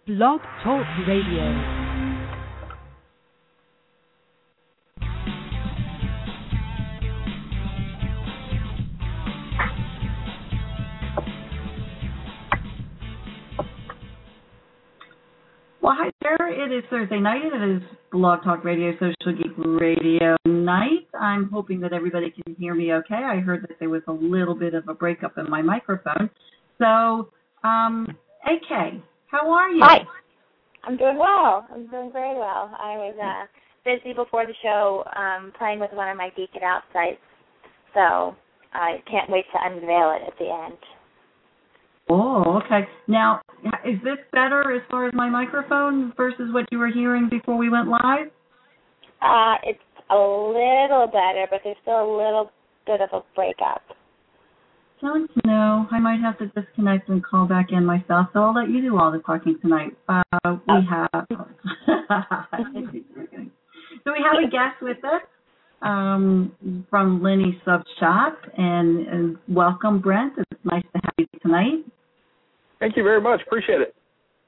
Blog Talk Radio. Well, hi there. It is Thursday night. It is Blog Talk Radio, Social Geek Radio night. I'm hoping that everybody can hear me okay. I heard that there was a little bit of a breakup in my microphone. So, AK, how are you? Hi. I'm doing well. I'm doing very well. I was busy before the show playing with one of my Geek It Out sites, so I can't wait to unveil it at the end. Oh, okay. Now, is this better as far as my microphone versus what you were hearing before we went live? It's a little better, but there's still a little bit of a breakup. Don't know. I might have to disconnect and call back in myself, so I'll let you do all the talking tonight. We have so we have a guest with us from Lenny Sub Shop, and welcome, Brent. It's nice to have you tonight. Thank you very much. Appreciate it.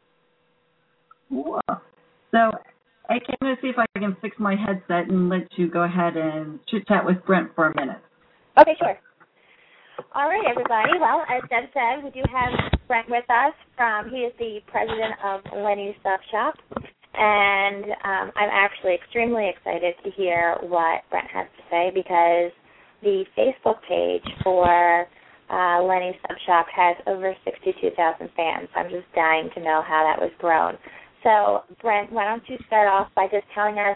Cool. So, I'm going to see if I can fix my headset and let you go ahead and chit-chat with Brent for a minute. Okay, sure. All right, everybody. Well, as Deb said, we do have Brent with us. He is the president of Lenny Sub Shop, and I'm actually extremely excited to hear what Brent has to say because the Facebook page for Lenny Sub Shop has over 62,000 fans. I'm just dying to know how that was grown. So, Brent, why don't you start off by just telling us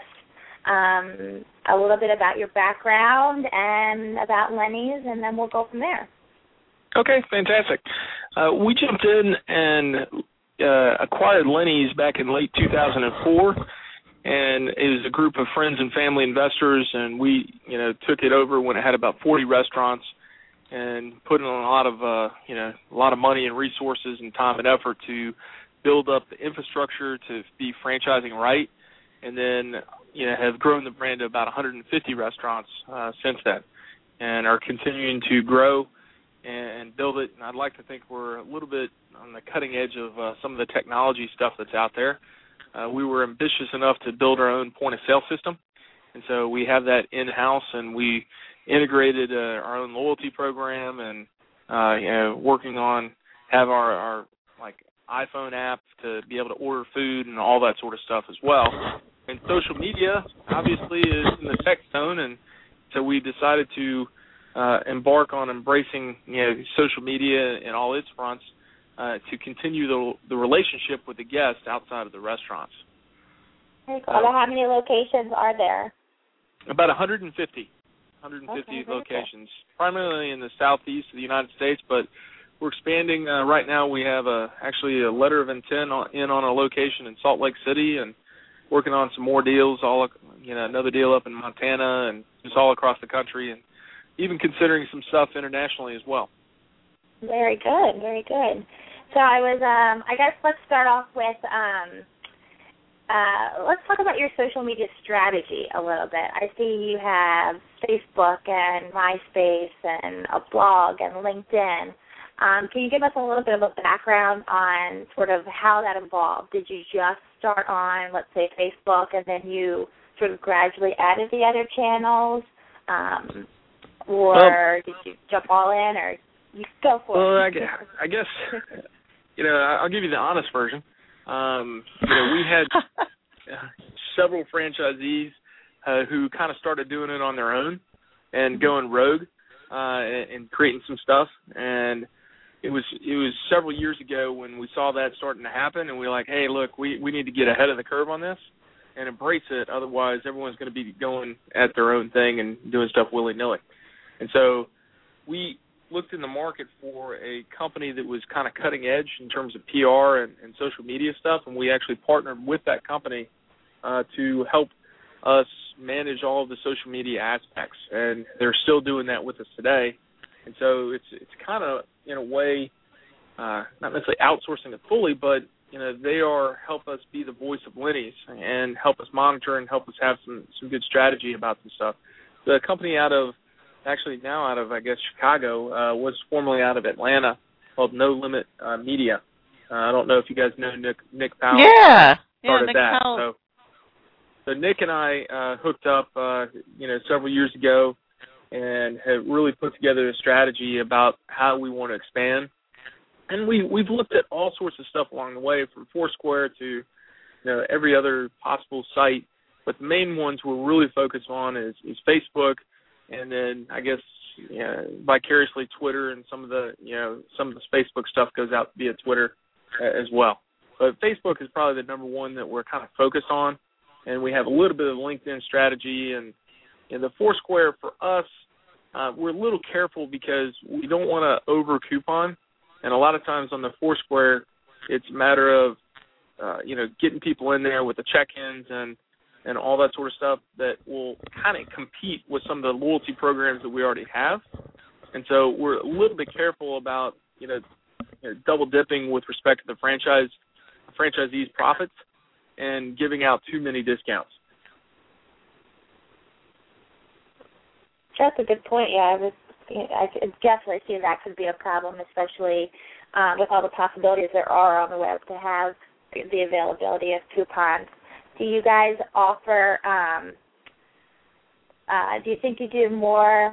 a little bit about your background and about Lenny's, and then we'll go from there. Okay, fantastic. We jumped in and acquired Lenny's back in late 2004, and it was a group of friends and family investors, and we, took it over when it had about 40 restaurants, and put in a lot of money and resources and time and effort to build up the infrastructure to be franchising right, and then have grown the brand to about 150 restaurants since then, and are continuing to grow and build it. And I'd like to think we're a little bit on the cutting edge of some of the technology stuff that's out there. We were ambitious enough to build our own point-of-sale system, and so we have that in-house, and we integrated our own loyalty program, and working on have our iPhone app to be able to order food and all that sort of stuff as well. And social media obviously is in the tech zone, and so we decided to embark on embracing social media in all its fronts to continue the relationship with the guests outside of the restaurants. Very cool. How many locations are there? About 150 locations, primarily in the southeast of the United States, but we're expanding. Right now we have actually a letter of intent on a location in Salt Lake City, and working on some more deals, another deal up in Montana, and just all across the country, and even considering some stuff internationally as well. Very good, very good. So I guess let's start off with, let's talk about your social media strategy a little bit. I see you have Facebook and MySpace and a blog and LinkedIn. Can you give us a little bit of a background on sort of how that evolved? Did you just start on, let's say, Facebook, and then you sort of gradually added the other channels? Or did you jump all in, or you go for it? Well, I guess, I'll give you the honest version. We had several franchisees who kind of started doing it on their own and going rogue and creating some stuff, and it was several years ago when we saw that starting to happen, and we were like, hey, look, we need to get ahead of the curve on this and embrace it. Otherwise, everyone's going to be going at their own thing and doing stuff willy-nilly. And so we looked in the market for a company that was kind of cutting edge in terms of PR and social media stuff, and we actually partnered with that company to help us manage all of the social media aspects, and they're still doing that with us today. And so it's kind of, in a way, not necessarily outsourcing it fully, but they help us be the voice of Lenny's and help us monitor and help us have some good strategy about some stuff. The company out of I guess, Chicago, was formerly out of Atlanta, called No Limit Media, I don't know if you guys know Nick Powell. Yeah, started Nick that. Powell. So Nick and I hooked up, several years ago, and have really put together a strategy about how we want to expand. And we've looked at all sorts of stuff along the way, from Foursquare to every other possible site. But the main ones we're really focused on is Facebook, and then I guess vicariously Twitter, and some of the Facebook stuff goes out via Twitter as well. But Facebook is probably the number one that we're kind of focused on, and we have a little bit of LinkedIn strategy. And the Foursquare for us, we're a little careful because we don't want to over coupon, and a lot of times on the Foursquare, it's a matter of getting people in there with the check-ins and all that sort of stuff that will kind of compete with some of the loyalty programs that we already have. And so we're a little bit careful about, double dipping with respect to the franchisees' profits and giving out too many discounts. That's a good point. Yeah, I could definitely see that could be a problem, especially with all the possibilities there are on the web to have the availability of coupons. Do you guys offer, do you think you do more,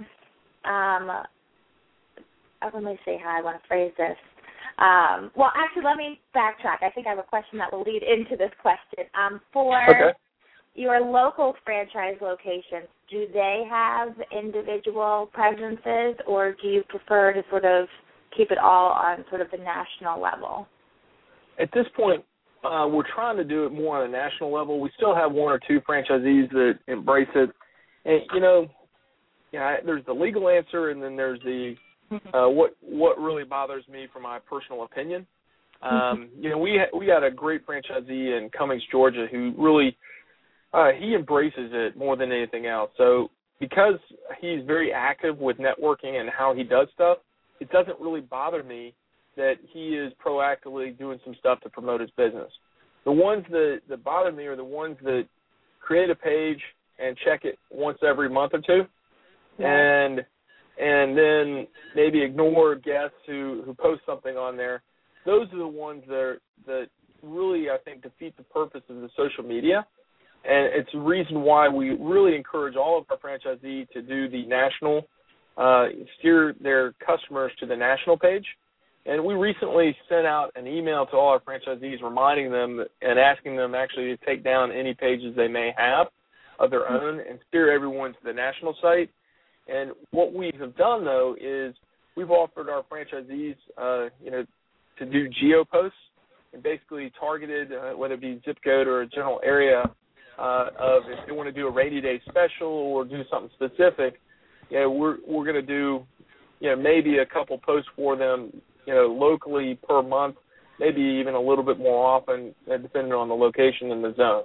let me see how I want to phrase this. Well, actually, let me backtrack. I think I have a question that will lead into this question. For your local franchise locations, do they have individual presences, or do you prefer to sort of keep it all on sort of the national level? At this point, we're trying to do it more on a national level. We still have one or two franchisees that embrace it. And, there's the legal answer, and then there's the what really bothers me from my personal opinion. We got a great franchisee in Cummings, Georgia, who really he embraces it more than anything else. So because he's very active with networking and how he does stuff, it doesn't really bother me that he is proactively doing some stuff to promote his business. The ones that bother me are the ones that create a page and check it once every month or two, and then maybe ignore guests who post something on there. Those are the ones that really, I think, defeat the purpose of the social media. And it's a reason why we really encourage all of our franchisees to do the national, steer their customers to the national page. And we recently sent out an email to all our franchisees reminding them and asking them actually to take down any pages they may have of their own and steer everyone to the national site. And what we have done, though, is we've offered our franchisees, to do geo posts and basically targeted, whether it be zip code or a general area, of if they want to do a rainy day special or do something specific. We're going to do, maybe a couple posts for them, locally per month, maybe even a little bit more often, depending on the location and the zone.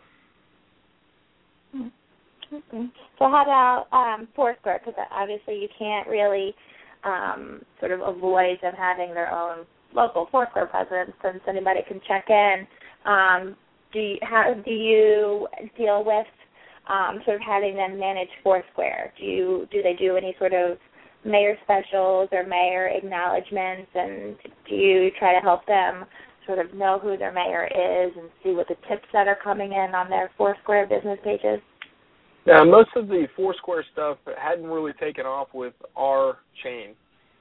Okay. So how about Foursquare? Because obviously you can't really sort of avoid them having their own local Foursquare presence, since anybody can check in. How do you deal with sort of having them manage Foursquare? Do they do any sort of mayor specials or mayor acknowledgments, and do you try to help them sort of know who their mayor is and see what the tips that are coming in on their Foursquare business pages? Now, most of the Foursquare stuff hadn't really taken off with our chain.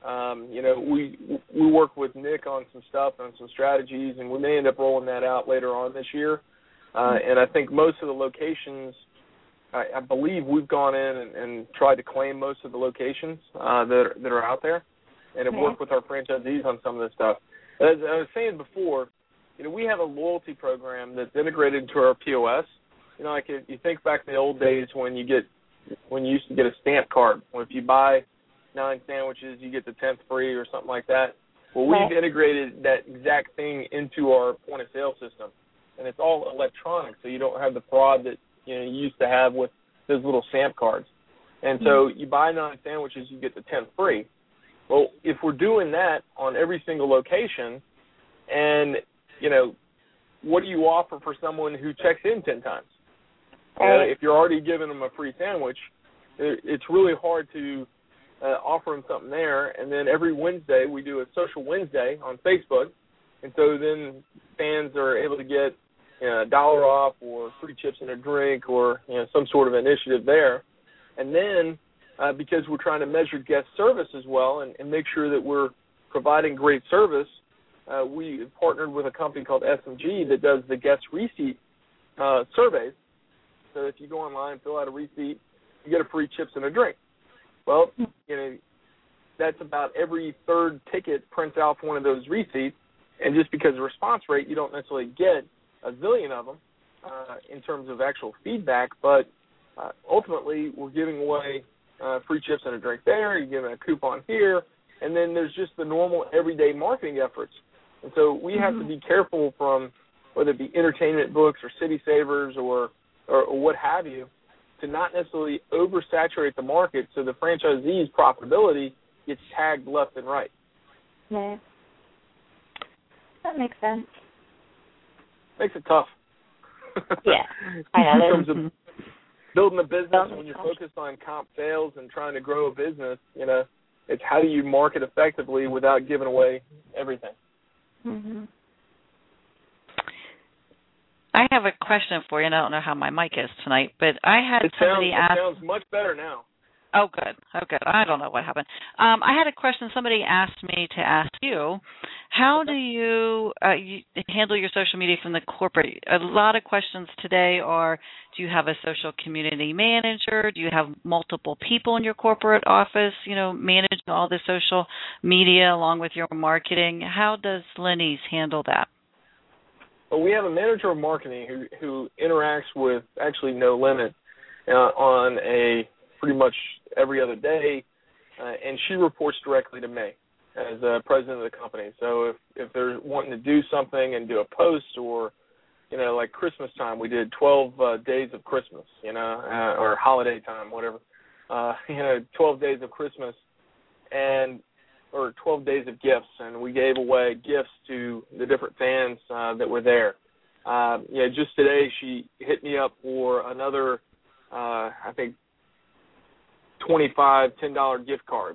We work with Nick on some stuff, on some strategies, and we may end up rolling that out later on this year. And I think most of the locations, I believe we've gone in and tried to claim most of the locations that are out there, and have worked with our franchisees on some of this stuff. As I was saying before, we have a loyalty program that's integrated into our POS. Like if you think back to the old days when you used to get a stamp card, or if you buy 9 sandwiches, you get the 10th free or something like that. Well, we've integrated that exact thing into our point of sale system, and it's all electronic, so you don't have the fraud that you used to have with those little stamp cards. And so you buy 9 sandwiches, you get the 10th free. Well, if we're doing that on every single location, and what do you offer for someone who checks in 10 times? If you're already giving them a free sandwich, it's really hard to offer them something there. And then every Wednesday we do a social Wednesday on Facebook, And so then fans are able to get $1 off or free chips and a drink or some sort of initiative there. And then because we're trying to measure guest service as well and make sure that we're providing great service, we partnered with a company called SMG that does the guest receipt surveys. So if you go online, fill out a receipt, you get a free chips and a drink. Well, that's about every third ticket prints out one of those receipts, and just because of response rate, you don't necessarily get a zillion of them in terms of actual feedback, but ultimately we're giving away free chips and a drink there, you're giving a coupon here, and then there's just the normal everyday marketing efforts. And so we have to be careful from whether it be entertainment books or City Savers or what have you, to not necessarily oversaturate the market so the franchisee's profitability gets tagged left and right. Yeah. That makes sense. Makes it tough. Yeah, I know. In terms of building a business, when you're focused on comp sales and trying to grow a business, it's how do you market effectively without giving away everything. Mm-hmm. I have a question for you, and I don't know how my mic is tonight, but I had somebody ask. It sounds much better now. Oh, good. I don't know what happened. I had a question. Somebody asked me to ask you, how do you handle your social media from the corporate? A lot of questions today are, do you have a social community manager? Do you have multiple people in your corporate office, managing all the social media along with your marketing? How does Lenny's handle that? Well, we have a manager of marketing who interacts with actually No Limit on a pretty much every other day, and she reports directly to me as president of the company. So if they're wanting to do something and do a post or, like Christmas time, we did 12 days of Christmas, or holiday time, whatever, 12 days of Christmas or 12 days of gifts, and we gave away gifts to the different fans that were there. Just today she hit me up for another, I think, 25 $10 gift cards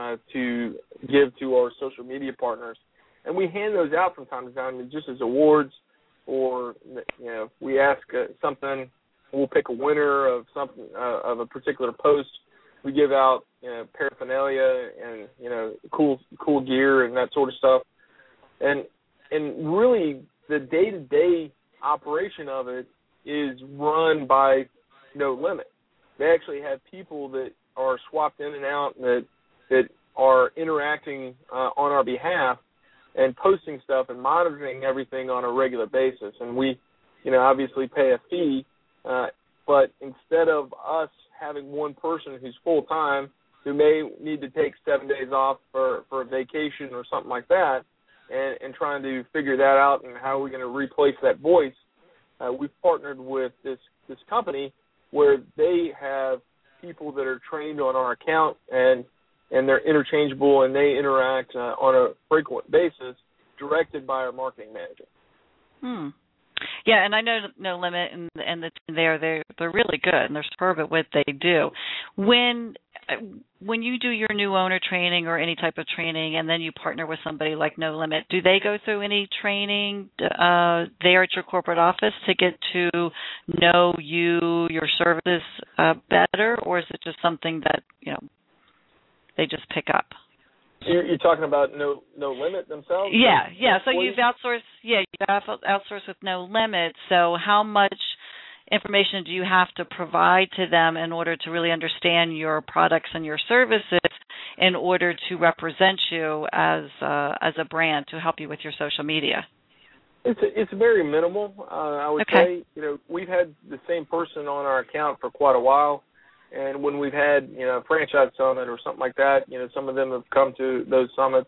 to give to our social media partners, and we hand those out from time to time just as awards, or if we ask something, we'll pick a winner of something of a particular post. We give out paraphernalia and cool gear and that sort of stuff, and really the day-to-day operation of it is run by No Limit. They actually have people that are swapped in and out that are interacting on our behalf and posting stuff and monitoring everything on a regular basis. And we, obviously pay a fee, but instead of us having one person who's full-time who may need to take 7 days off for a vacation or something like that and trying to figure that out and how we're going to replace that voice, we've partnered with this company where they have people that are trained on our account and they're interchangeable and they interact on a frequent basis, directed by our marketing manager. Yeah, and I know No Limit and the team they're really good and they're superb at what they do. When you do your new owner training or any type of training, and then you partner with somebody like No Limit, do they go through any training there at your corporate office to get to know you, your services better, or is it just something that they just pick up? You're talking about No Limit themselves? Yeah. So you've outsourced. Yeah, you've outsourced with No Limit. So how much information do you have to provide to them in order to really understand your products and your services in order to represent you as a brand to help you with your social media? It's very minimal. I would say. We've had the same person on our account for quite a while. And when we've had, franchise summit or something like that, some of them have come to those summits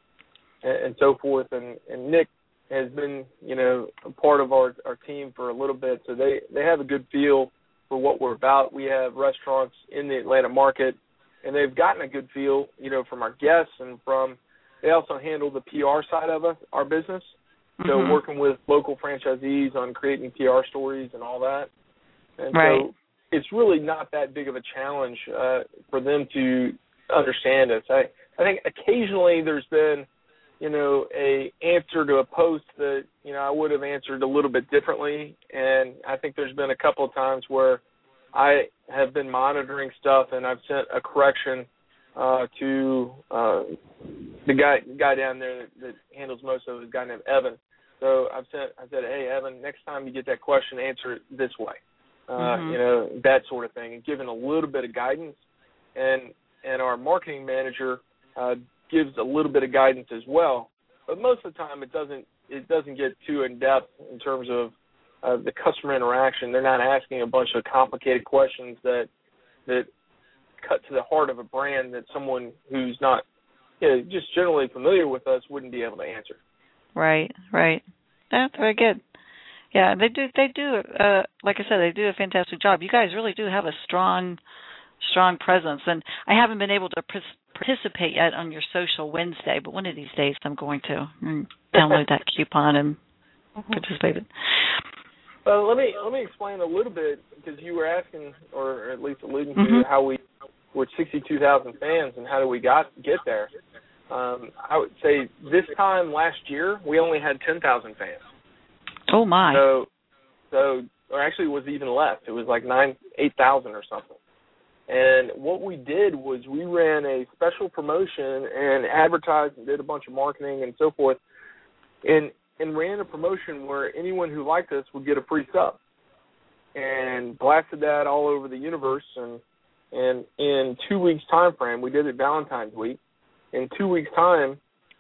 and so forth. And Nick has been, a part of our team for a little bit, so they have a good feel for what we're about. We have restaurants in the Atlanta market, and they've gotten a good feel, from our guests and they also handle the PR side of our business. So working with local franchisees on creating PR stories and all that. And so it's really not that big of a challenge for them to understand us. I think occasionally there's been, a answer to a post that, I would have answered a little bit differently. And I think there's been a couple of times where I have been monitoring stuff and I've sent a correction to the guy down there that handles most of it, a guy named Evan. So I said, hey, Evan, next time you get that question, answer it this way. That sort of thing, and giving a little bit of guidance. And our marketing manager gives a little bit of guidance as well. But most of the time it doesn't get too in-depth in terms of the customer interaction. They're not asking a bunch of complicated questions that cut to the heart of a brand that someone who's not just generally familiar with us wouldn't be able to answer. Right. That's very good. Yeah, they do. Like I said, they do a fantastic job. You guys really do have a strong presence, and I haven't been able to participate yet on your Social Wednesday, but one of these days I'm going to download that coupon and participate. Well, let me explain a little bit, because you were asking, or at least alluding to, how we're 62,000 fans and how do we get there. I would say this time last year we only had 10,000 fans. Oh my! So or actually it was even less. It was like 8,000 or something. And what we did was we ran a special promotion and advertised and did a bunch of marketing and so forth, and ran a promotion where anyone who liked us would get a free sub, and blasted that all over the universe. And in 2 weeks' time frame, we did it Valentine's week. In 2 weeks' time,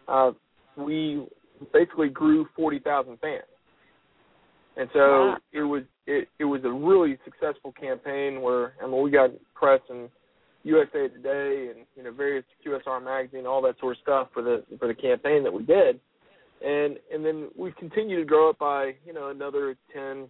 we basically grew 40,000 fans. And so it was a really successful campaign where, we got press in USA Today and various QSR magazine, all that sort of stuff for the campaign that we did. And then we've continued to grow it by another 10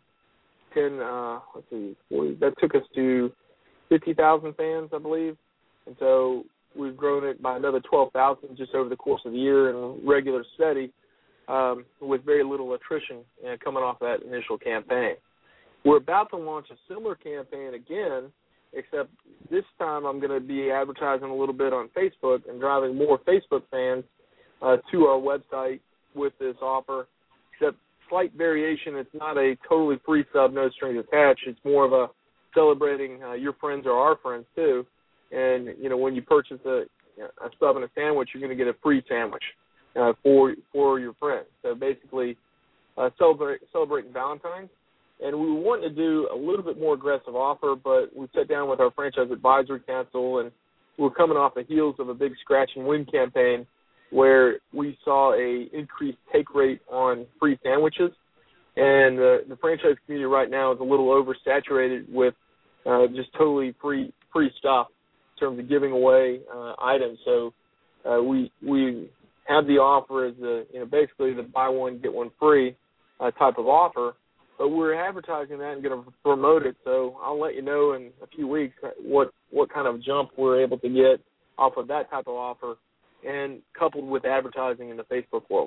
let's see, 40, that took us to 50,000 fans, I believe. And so we've grown it by another 12,000 just over the course of the year, and regular steady, with very little attrition coming off that initial campaign. We're about to launch a similar campaign again, except this time I'm going to be advertising a little bit on Facebook and driving more Facebook fans to our website with this offer, except slight variation. It's not a totally free sub, no strings attached. It's more of a celebrating your friends or our friends too. And, when you purchase a sub and a sandwich, you're going to get a free sandwich for your friends. So basically celebrating Valentine's. And we were wanting to do a little bit more aggressive offer, but we sat down with our franchise advisory council, and we're coming off the heels of a big scratch and win campaign where we saw a increased take rate on free sandwiches. And the franchise community right now is a little oversaturated with just totally free stuff in terms of giving away items. So we have the offer as basically the buy one get one free type of offer, but we're advertising that and going to promote it. So I'll let you know in a few weeks what kind of jump we're able to get off of that type of offer, and coupled with advertising in the Facebook world.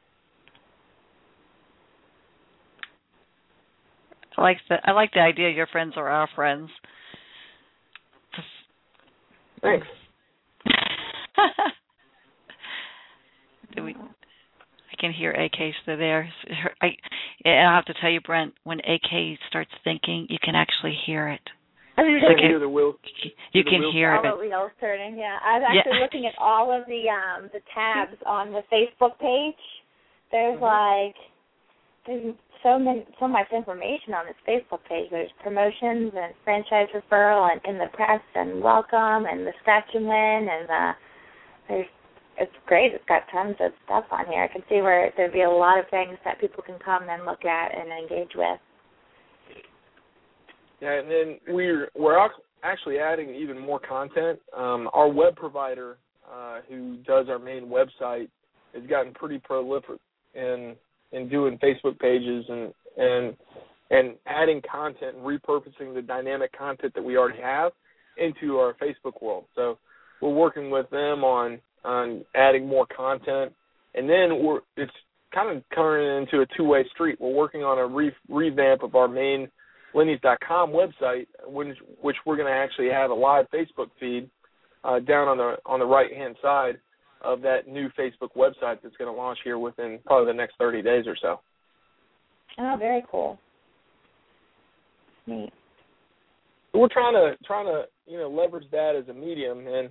I like the idea your friends are our friends. Thanks. I can hear AK still there. I have to tell you, Brent, when AK starts thinking, you can actually hear it. You can hear the wheels. You can hear it. All the wheels turning. Yeah, I was actually looking at all of the tabs on the Facebook page. There's so much information on this Facebook page. There's promotions and franchise referral and in the press and welcome and the scratch and win, and it's great. It's got tons of stuff on here. I can see where there'd be a lot of things that people can come and look at and engage with. Yeah, and then we're actually adding even more content. Our web provider, who does our main website, has gotten pretty prolific in doing Facebook pages and adding content and repurposing the dynamic content that we already have into our Facebook world. So we're working with them on adding more content, and then it's kind of turning into a two-way street. We're working on a revamp of our main Lenny's.com website, which we're going to actually have a live Facebook feed down on the right-hand side of that new Facebook website that's going to launch here within probably the next 30 days or so. Oh, very cool. Neat. So we're trying to leverage that as a medium, and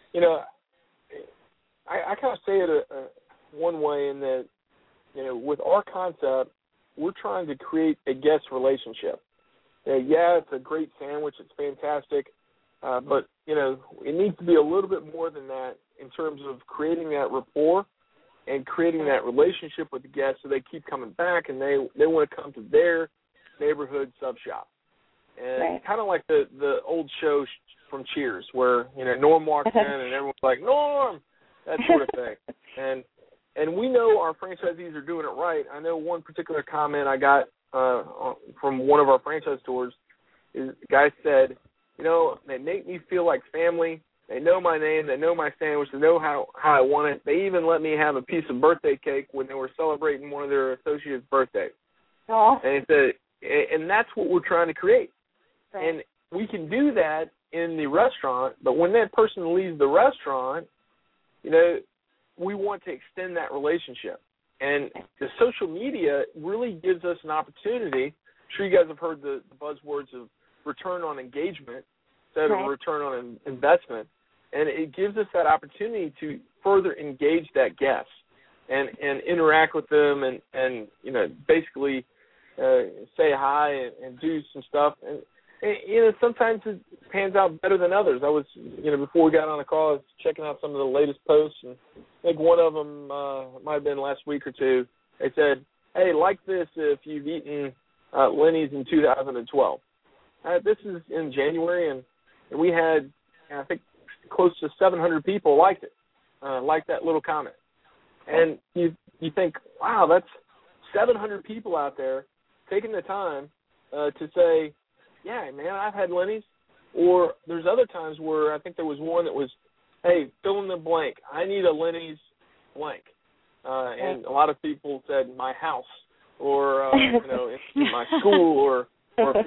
I kind of say it one way in that with our concept, we're trying to create a guest relationship. Yeah, it's a great sandwich, it's fantastic, but it needs to be a little bit more than that in terms of creating that rapport and creating that relationship with the guests so they keep coming back and they want to come to their neighborhood sub shop. And kind of like the old show from Cheers where, Norm walks in and everyone's like, Norm, that sort of thing. And we know our franchisees are doing it right. I know one particular comment I got from one of our franchise stores is the guy said, they make me feel like family. They know my name. They know my sandwich. They know how I want it. They even let me have a piece of birthday cake when they were celebrating one of their associates' birthdays. Oh. And he said, and that's what we're trying to create. Right. And we can do that in the restaurant, but when that person leaves the restaurant, we want to extend that relationship. And the social media really gives us an opportunity. I'm sure you guys have heard the buzzwords of return on engagement instead of return on investment. And it gives us that opportunity to further engage that guest and interact with them and basically say hi and do some stuff. And sometimes it pans out better than others. I was, before we got on the call, I was checking out some of the latest posts, and I think one of them might have been last week or two. They said, hey, like this if you've eaten Lenny's in 2012. This is in January, and we had, I think, close to 700 people liked it, liked that little comment. And you think, wow, that's 700 people out there taking the time to say, yeah, man, I've had Lenny's. Or there's other times where I think there was one that was, hey, fill in the blank. I need a Lenny's blank. And a lot of people said my house or, in my school or a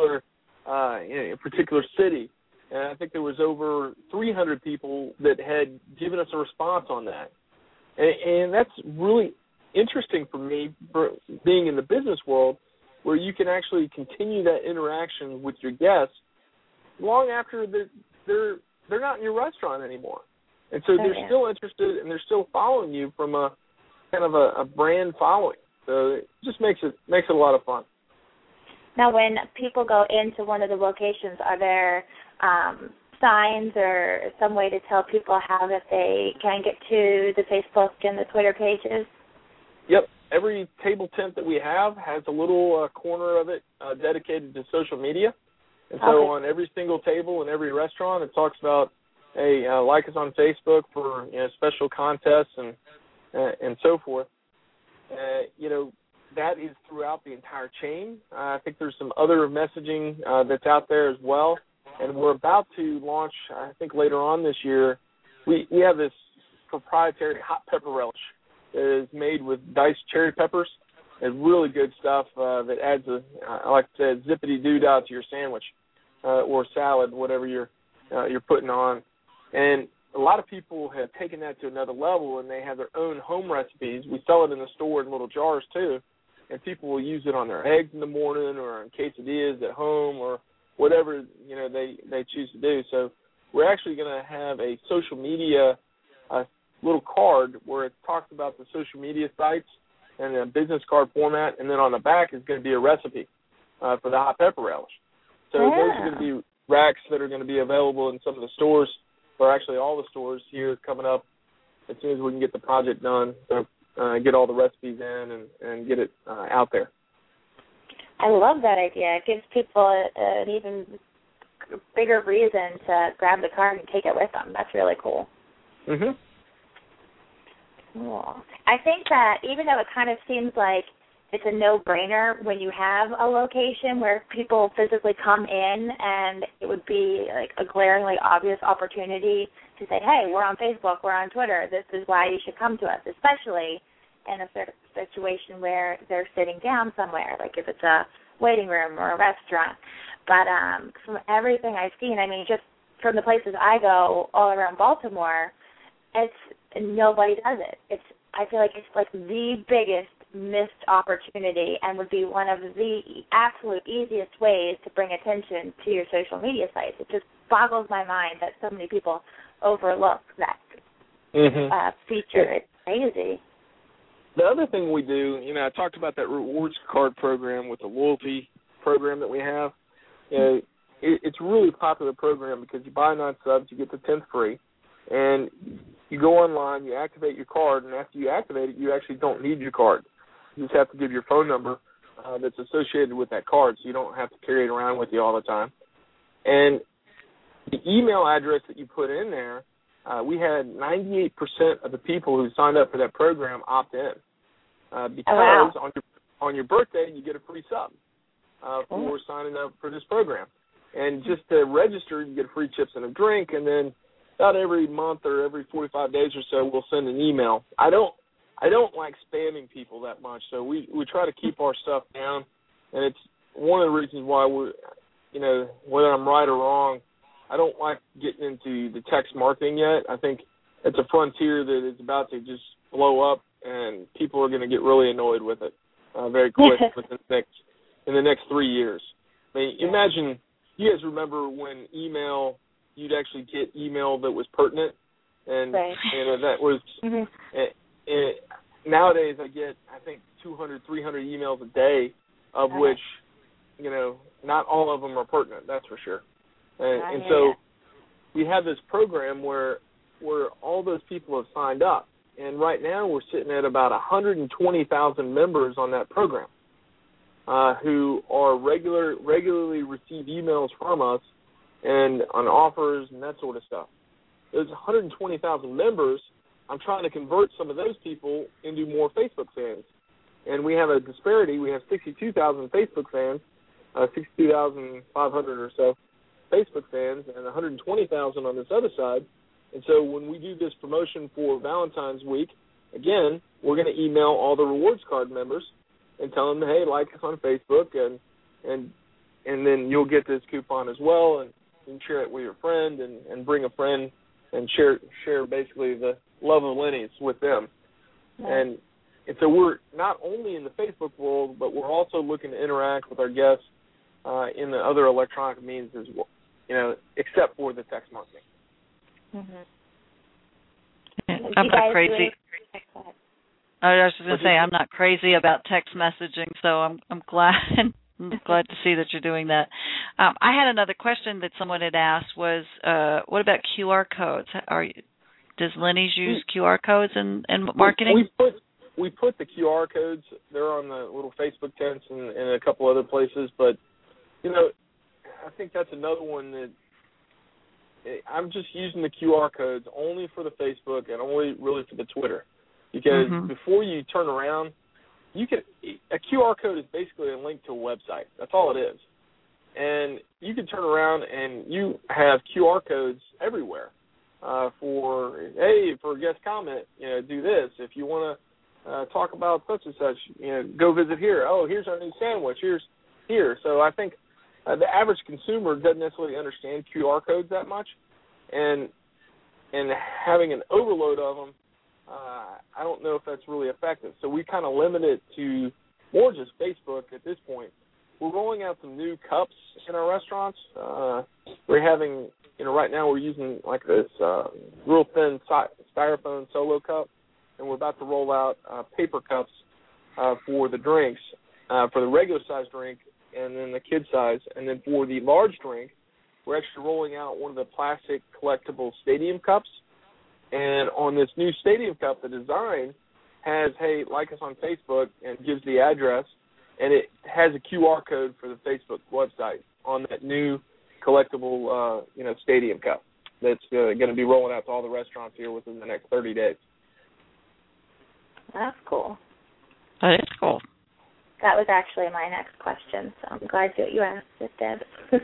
particular city. And I think there was over 300 people that had given us a response on that. And that's really interesting for me, for being in the business world, where you can actually continue that interaction with your guests long after they're not in your restaurant anymore. And so they're still interested and they're still following you from a kind of a brand following. So it just makes it a lot of fun. Now, when people go into one of the locations, are there signs or some way to tell people how that they can get to the Facebook and the Twitter pages? Yep. Every table tent that we have has a little corner of it dedicated to social media. And so on every single table in every restaurant, it talks about, hey, like us on Facebook for special contests and so forth. That is throughout the entire chain. I think there's some other messaging that's out there as well. And we're about to launch, I think later on this year, we have this proprietary hot pepper relish. Is made with diced cherry peppers. It's really good stuff that adds I like to say, zippity-doo-dah to your sandwich or salad, whatever you're putting on. And a lot of people have taken that to another level, and they have their own home recipes. We sell it in the store in little jars, too, and people will use it on their eggs in the morning or on quesadillas at home or whatever they choose to do. So we're actually going to have a social media little card where it talks about the social media sites and a business card format, and then on the back is going to be a recipe for the hot pepper relish. So those are going to be racks that are going to be available in some of the stores, or actually all the stores here coming up as soon as we can get the project done, so get all the recipes in and get it out there. I love that idea. It gives people an even bigger reason to grab the card and take it with them. That's really cool. Mm-hmm. Cool. I think that even though it kind of seems like it's a no-brainer when you have a location where people physically come in, and it would be like a glaringly obvious opportunity to say, hey, we're on Facebook, we're on Twitter, this is why you should come to us, especially in a situation where they're sitting down somewhere, like if it's a waiting room or a restaurant. But from everything I've seen, I mean, just from the places I go all around Baltimore, it's nobody does it. I feel like it's like the biggest missed opportunity and would be one of the absolute easiest ways to bring attention to your social media sites. It just boggles my mind that so many people overlook that feature. It's crazy. The other thing we do, I talked about that rewards card program with the loyalty program that we have. It's a really popular program because you buy 9 subs, you get the 10th free, and you go online, you activate your card, and after you activate it, you actually don't need your card. You just have to give your phone number that's associated with that card, so you don't have to carry it around with you all the time. And the email address that you put in there, we had 98% of the people who signed up for that program opt in because on your birthday you get a free sub for signing up for this program. And just to register, you get free chips and a drink, and then about every month or every 45 days or so, we'll send an email. I don't like spamming people that much, so we try to keep our stuff down, and it's one of the reasons why we're, whether I'm right or wrong, I don't like getting into the text marketing yet. I think it's a frontier that is about to just blow up, and people are going to get really annoyed with it very quick in the next 3 years. I mean, imagine, you guys remember when you'd actually get email that was pertinent, and that was nowadays I get, I think, 200, 300 emails a day, of which, not all of them are pertinent, that's for sure. And so we have this program where all those people have signed up, and right now we're sitting at about 120,000 members on that program who are regularly receive emails from us and on offers and that sort of stuff. There's 120,000 members. I'm trying to convert some of those people into more Facebook fans. And we have a disparity. We have 62,000 Facebook fans, 62,500 or so Facebook fans, and 120,000 on this other side. And so when we do this promotion for Valentine's Week, again, we're going to email all the rewards card members and tell them, hey, like us on Facebook, and then you'll get this coupon as well, and share it with your friend, and bring a friend, and share basically the love of Lenny's with them. And so we're not only in the Facebook world, but we're also looking to interact with our guests in the other electronic means as well, except for the text marketing. I'm not crazy. I was just going to say I'm not crazy about text messaging, so I'm glad. I'm glad to see that you're doing that. I had another question that someone had asked was, what about QR codes? Does Lenny's use QR codes in marketing? We put the QR codes. They're on the little Facebook tents and a couple other places, but I think that's another one that I'm just using the QR codes only for the Facebook and only really for the Twitter, because before you turn around, a QR code is basically a link to a website. That's all it is. And you can turn around and you have QR codes everywhere for a guest comment, do this. If you want to talk about such and such, go visit here. Oh, here's our new sandwich. Here. So I think the average consumer doesn't necessarily understand QR codes that much, and having an overload of them, I don't know if that's really effective. So we kind of limit it to more just Facebook at this point. We're rolling out some new cups in our restaurants. We're having, right now we're using like this real thin styrofoam solo cup, and we're about to roll out paper cups for the drinks, for the regular size drink and then the kid size. And then for the large drink, we're actually rolling out one of the plastic collectible stadium cups. And on this new stadium cup, the design has, hey, like us on Facebook, and gives the address, and it has a QR code for the Facebook website on that new collectible, stadium cup that's going to be rolling out to all the restaurants here within the next 30 days. That's cool. That is cool. That was actually my next question, so I'm glad you asked it, Deb.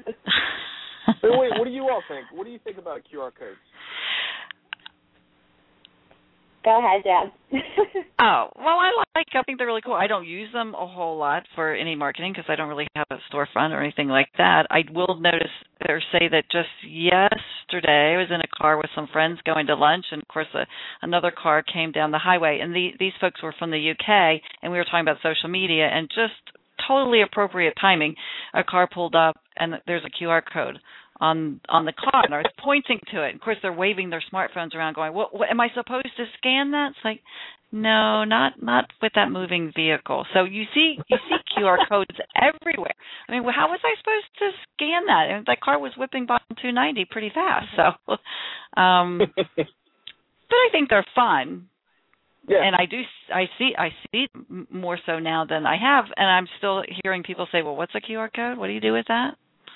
So wait, what do you all think? What do you think about QR codes? Go ahead, Deb. Oh, well, I think they're really cool. I don't use them a whole lot for any marketing because I don't really have a storefront or anything like that. I will notice or say that just yesterday I was in a car with some friends going to lunch, and of course another car came down the highway, and these folks were from the UK, and we were talking about social media, and just totally appropriate timing, a car pulled up, and there's a QR code on the car, and I was pointing to it. Of course, they're waving their smartphones around, going, "What am I supposed to scan that?" It's like, no, not with that moving vehicle. So you see QR codes everywhere. I mean, how was I supposed to scan that? And that car was whipping by 290 pretty fast. So, but I think they're fun. Yeah. And I see more so now than I have, and I'm still hearing people say, "Well, what's a QR code? What do you do with that?"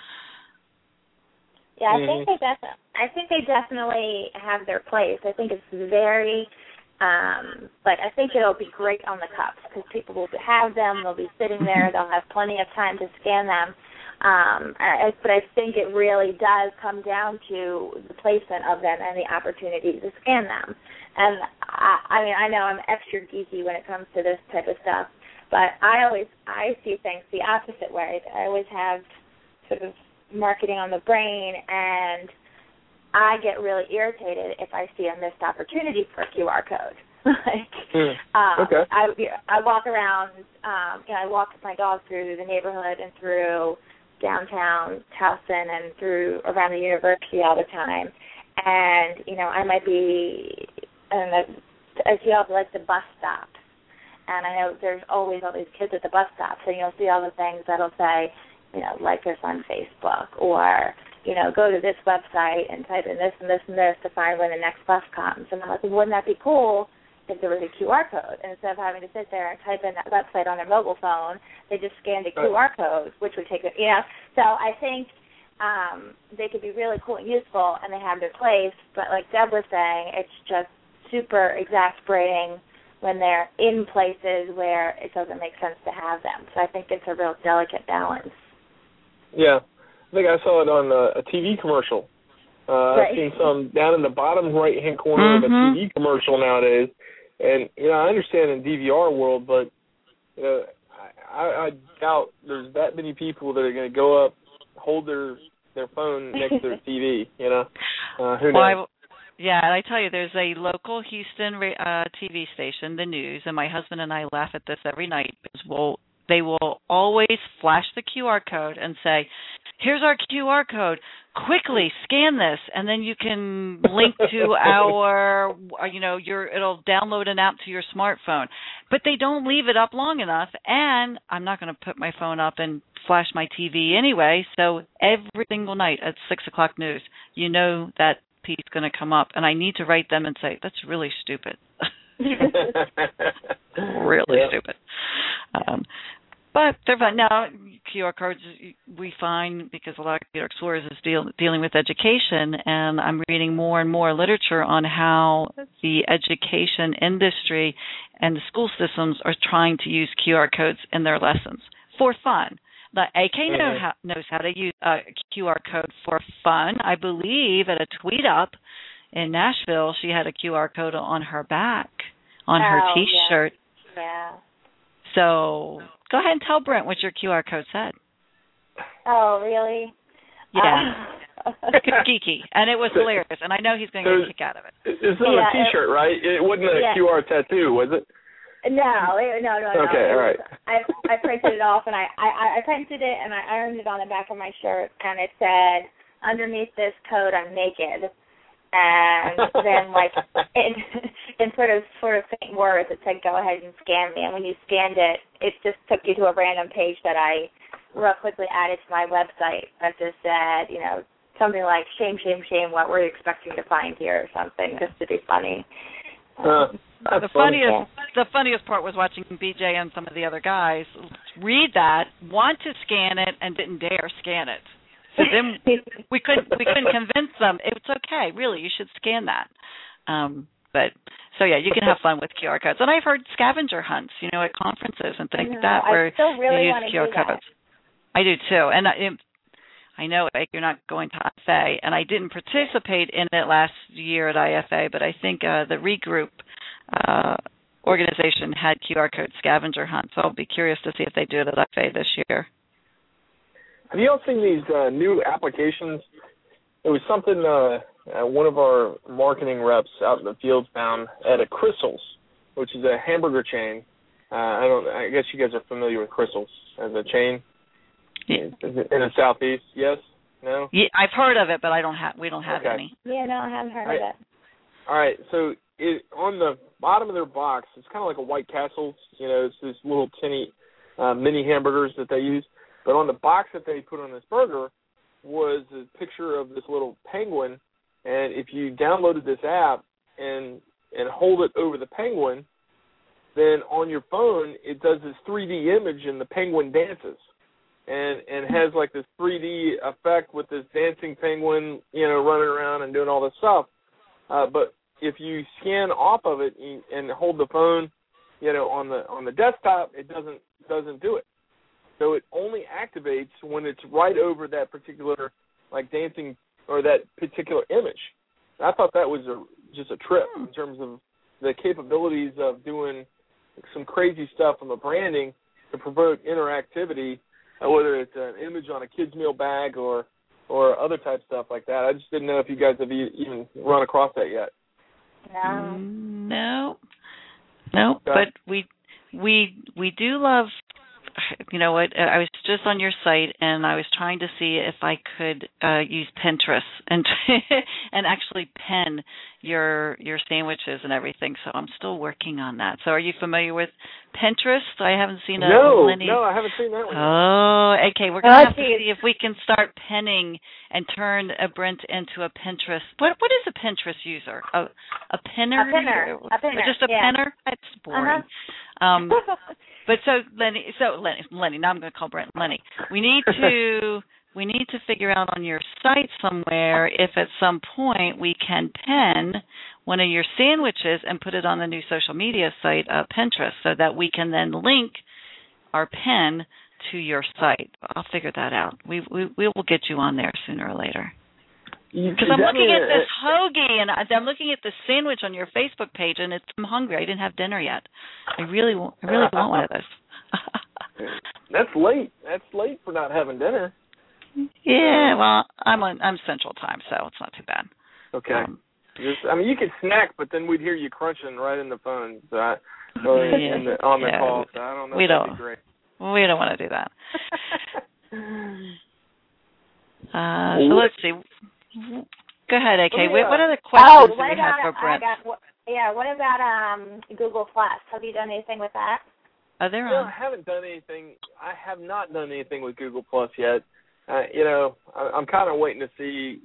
Yeah, I think they definitely have their place. I think it's very, but I think it'll be great on the cups because people will have them. They'll be sitting there. They'll have plenty of time to scan them. But I think it really does come down to the placement of them and the opportunity to scan them. And I mean, I know I'm extra geeky when it comes to this type of stuff, but I see things the opposite way. I always have sort of marketing on the brain, and I get really irritated if I see a missed opportunity for a QR code. Okay. I walk around, I walk my dog through the neighborhood and through downtown Towson and through around the university all the time, and I might be, I see all the bus stops, and I know there's always all these kids at the bus stops, so you'll see all the things that'll say, like us on Facebook, or, go to this website and type in this and this and this to find when the next bus comes. And I'm like, well, wouldn't that be cool if there was a QR code? And instead of having to sit there and type in that website on their mobile phone, they just scan the QR code, which would take it, So I think they could be really cool and useful, and they have their place. But like Deb was saying, it's just super exasperating when they're in places where it doesn't make sense to have them. So I think it's a real delicate balance. Yeah, I think I saw it on a TV commercial. Right. I've seen some down in the bottom right-hand corner of a TV commercial nowadays. And, I understand in DVR world, but, I doubt there's that many people that are going to go up, hold their phone next to their TV, Who knows? Yeah, and I tell you, there's a local Houston TV station, The News, and my husband and I laugh at this every night because they will always flash the QR code and say, "Here's our QR code. Quickly scan this, and then you can link to our, it'll download an app to your smartphone." But they don't leave it up long enough, and I'm not going to put my phone up and flash my TV anyway. So every single night at 6:00 news, that piece is going to come up, and I need to write them and say, "That's really stupid." Really stupid. But they're fun. Now, QR codes we find, because a lot of Computer Explorers is dealing with education, and I'm reading more and more literature on how the education industry and the school systems are trying to use QR codes in their lessons for fun. The AK knows how to use a QR code for fun. I believe at a tweet up in Nashville, she had a QR code on her back, on her T-shirt. Yeah. So go ahead and tell Brent what your QR code said. Oh, really? Yeah. Geeky. And it was hilarious. And I know he's going to get a kick out of it. It's on a T-shirt, right? It wasn't a QR tattoo, was it? No. Okay, all right. I printed it off, and I printed it, and I ironed it on the back of my shirt, and it said, "Underneath this coat, I'm naked." And then, in sort of faint words, it said, "Go ahead and scan me." And when you scanned it, it just took you to a random page that I real quickly added to my website that just said, something like, "Shame, shame, shame, what were you expecting to find here?" or something, just to be funny. The funniest part was watching BJ and some of the other guys read that, want to scan it, and didn't dare scan it. So then we couldn't convince them it's okay. Really, you should scan that. You can have fun with QR codes. And I've heard scavenger hunts, at conferences and things like that, where really you use QR codes. I do too, and I know you're not going to IFA, and I didn't participate in it last year at IFA, but I think the Regroup organization had QR code scavenger hunt. So I'll be curious to see if they do it at IFA this year. Have you all seen these new applications? It was something one of our marketing reps out in the field found at a Krystals, which is a hamburger chain. I guess you guys are familiar with Krystals as a chain in the Southeast. Yes? No? Yeah, I've heard of it, but we don't have okay. any. Yeah, no, I haven't heard of it. All right, so on the bottom of their box, it's kind of like a White Castle. You know, it's this little tinny mini hamburgers that they use. But on the box that they put on this burger was a picture of this little penguin. And if you downloaded this app and hold it over the penguin, then on your phone it does this 3D image and the penguin dances. And has like this 3D effect with this dancing penguin, you know, running around and doing all this stuff. But if you scan off of it and hold the phone, you know, on the desktop, it doesn't do it. So it only activates when it's right over that particular like dancing or that particular image. And I thought that was just a trip in terms of the capabilities of doing some crazy stuff from the branding to promote interactivity, whether it's an image on a kid's meal bag or other type stuff like that. I just didn't know if you guys have even run across that yet. No. No, but we do love. You know what? I was just on your site and I was trying to see if I could use Pinterest and and actually pen your sandwiches and everything. So I'm still working on that. So are you familiar with Pinterest? I haven't seen No, I haven't seen that one. Oh, okay. We're gonna have to see if we can start penning and turn a Brent into a Pinterest. What is a Pinterest user? A penner? A penner. Just a penner? That's boring. But Lenny, now I'm going to call Brent Lenny. We need to figure out on your site somewhere if at some point we can pen one of your sandwiches and put it on the new social media site, Pinterest, so that we can then link our pen to your site. I'll figure that out. We will get you on there sooner or later. Because I'm looking at this hoagie, and I'm looking at this sandwich on your Facebook page, and I'm hungry. I didn't have dinner yet. I really want one of those. That's late. That's late for not having dinner. Yeah, well, I'm Central Time, so it's not too bad. Okay. You could snack, but then we'd hear you crunching right in the phone, on the call. So I don't know. That'd be great. We don't want to do that. So let's see. Go ahead, AK. What other questions do we have for Brent? What about Google Plus? Have you done anything with that? Oh, they're on. I haven't done anything. I have not done anything with Google Plus yet. I'm kind of waiting to see,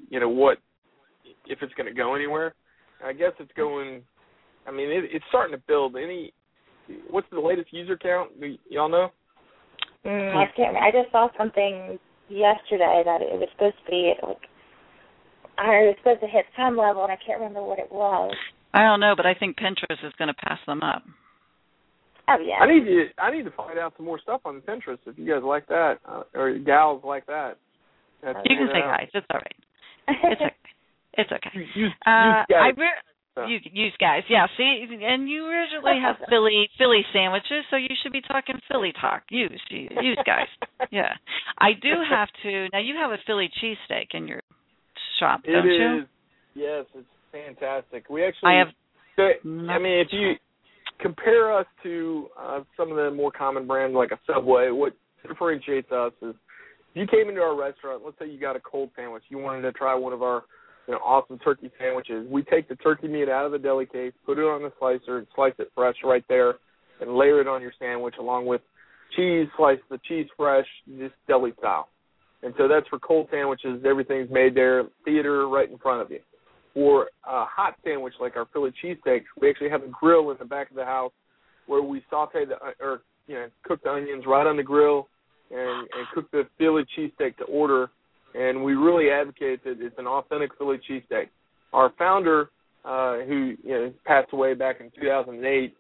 if it's going to go anywhere. I guess it's going. It's starting to build. What's the latest user count? Y'all know? I can't. I just saw something yesterday that it was supposed to be I was supposed to hit some level, and I can't remember what it was. I don't know, but I think Pinterest is going to pass them up. Oh yeah. I need to find out some more stuff on Pinterest if you guys like that or gals like that. You can say guys. It's all right. It's okay. Use guys. Use guys. Yeah. See, and you usually have Philly sandwiches, so you should be talking Philly talk. Use guys. Yeah. I do have to. Now you have a Philly cheesesteak in your shop, don't you? It is. Yes, it's fantastic. We actually. If you compare us to some of the more common brands like a Subway, what differentiates us is if you came into our restaurant, let's say you got a cold sandwich, you wanted to try one of our awesome turkey sandwiches. We take the turkey meat out of the deli case, put it on the slicer, and slice it fresh right there, and layer it on your sandwich along with cheese, slice the cheese fresh, just deli style. And so that's for cold sandwiches. Everything's made there, theater right in front of you. For a hot sandwich like our Philly cheesesteaks, we actually have a grill in the back of the house where we saute cook the onions right on the grill and cook the Philly cheesesteak to order. And we really advocate that it's an authentic Philly cheesesteak. Our founder, who passed away back in 2008,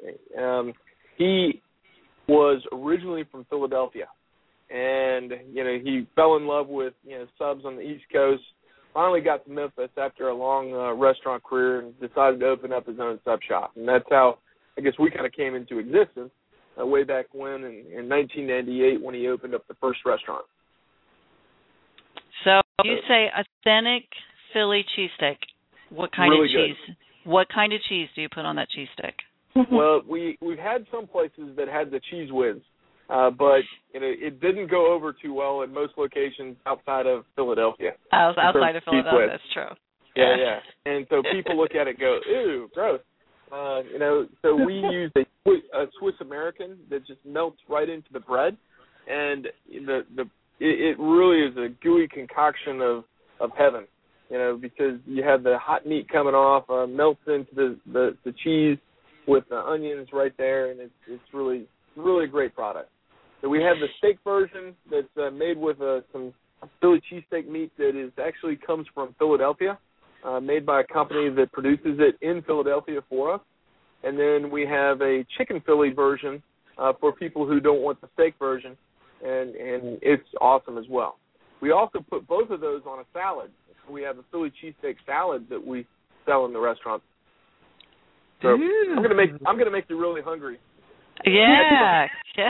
he was originally from Philadelphia. And, he fell in love with, subs on the East Coast, finally got to Memphis after a long restaurant career and decided to open up his own sub shop. And that's how I guess we kind of came into existence way back when in 1998 when he opened up the first restaurant. So you say authentic Philly cheesesteak. What kind really of cheese? Good. What kind of cheese do you put on that cheesesteak? Well, we've had some places that had the Cheez Whiz, but it didn't go over too well in most locations outside of Philadelphia. Outside of Philadelphia, that's true. Yeah. And so people look at it and go, ew, gross. So we use a Swiss American that just melts right into the bread, and it really is a gooey concoction of heaven, because you have the hot meat coming off, melts into the cheese with the onions right there, and it's really a great product. So we have the steak version that's made with some Philly cheesesteak meat that actually comes from Philadelphia. Made by a company that produces it in Philadelphia for us. And then we have a chicken Philly version for people who don't want the steak version, and it's awesome as well. We also put both of those on a salad. We have a Philly cheesesteak salad that we sell in the restaurant. So Ooh. I'm gonna make you really hungry. Yeah.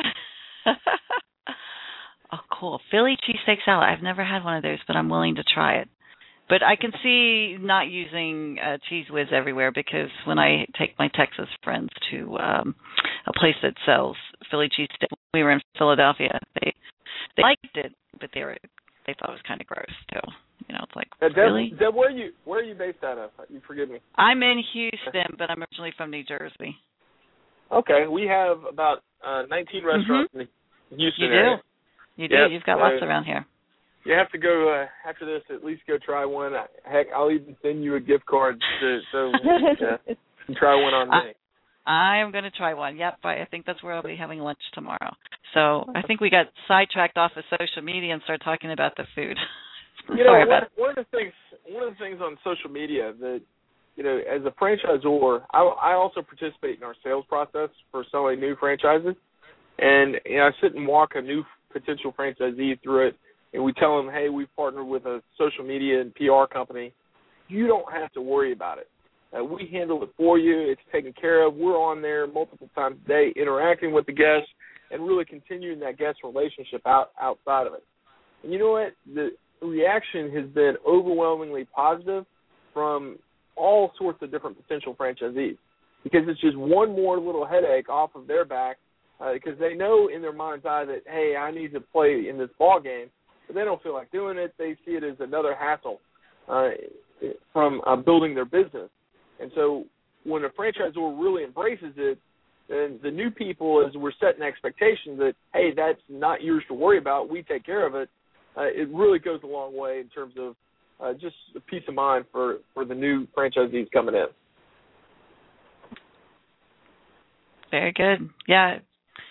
Oh, cool. Philly cheesesteak salad. I've never had one of those, but I'm willing to try it. But I can see not using Cheez Whiz everywhere, because when I take my Texas friends to a place that sells Philly cheesesteak, we were in Philadelphia. They liked it, but they thought it was kind of gross too. It's like, really? Deb, where are you based out of? You forgive me. I'm in Houston, but I'm originally from New Jersey. Okay, we have about 19 restaurants in the Houston area. You do. Yep. You've got lots around here. You have to go after this. At least go try one. Heck, I'll even send you a gift card so try one on me. I am going to try one. Yep, I think that's where I'll be having lunch tomorrow. So I think we got sidetracked off of social media and started talking about the food. Sorry about it. One of the things on social media that as a franchisor, I also participate in our sales process for selling new franchises, and I sit and walk a new potential franchisee through it. And we tell them, hey, we've partnered with a social media and PR company. You don't have to worry about it. We handle it for you. It's taken care of. We're on there multiple times a day interacting with the guests and really continuing that guest relationship outside of it. And you know what? The reaction has been overwhelmingly positive from all sorts of different potential franchisees, because it's just one more little headache off of their back, because they know in their mind's eye that, hey, I need to play in this ball game. But they don't feel like doing it. They see it as another hassle from building their business. And so when a franchisor really embraces it, then the new people, as we're setting expectations that, hey, that's not yours to worry about, we take care of it, it really goes a long way in terms of just peace of mind for the new franchisees coming in. Very good. Yeah.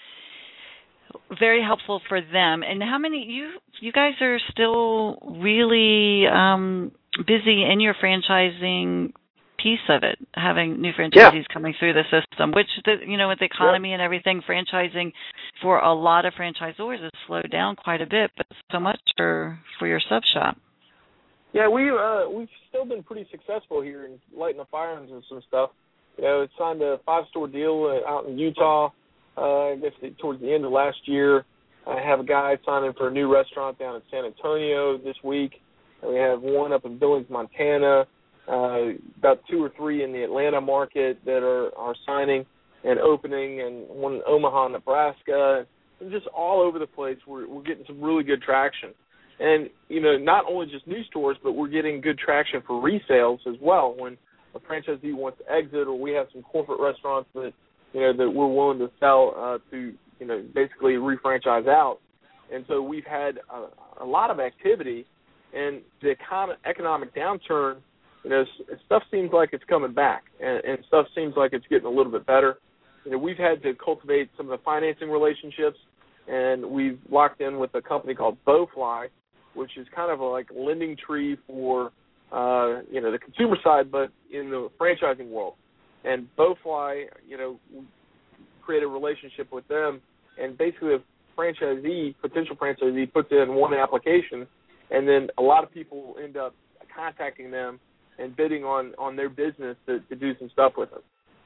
Very helpful for them. And how many you guys are still really busy in your franchising piece of it, having new franchisees coming through the system, which with the economy and everything, franchising for a lot of franchisors has slowed down quite a bit, but so much for your sub shop. Yeah, we've still been pretty successful here in lighting the fires and some stuff. Signed a 5-store deal out in Utah. I guess towards the end of last year. I have a guy signing for a new restaurant down in San Antonio this week. And we have one up in Billings, Montana, about 2 or 3 in the Atlanta market that are signing and opening, and one in Omaha, Nebraska, and just all over the place. We're getting some really good traction. And, not only just new stores, but we're getting good traction for resales as well. When a franchisee wants to exit, or we have some corporate restaurants that that we're willing to sell to, basically refranchise out. And so we've had a lot of activity, and the economic downturn, stuff seems like it's coming back, and stuff seems like it's getting a little bit better. We've had to cultivate some of the financing relationships, and we've locked in with a company called BowFly, which is kind of like a lending tree for, the consumer side, but in the franchising world. And BowFly, create a relationship with them, and basically a potential franchisee puts in one application, and then a lot of people end up contacting them and bidding on their business to do some stuff with them.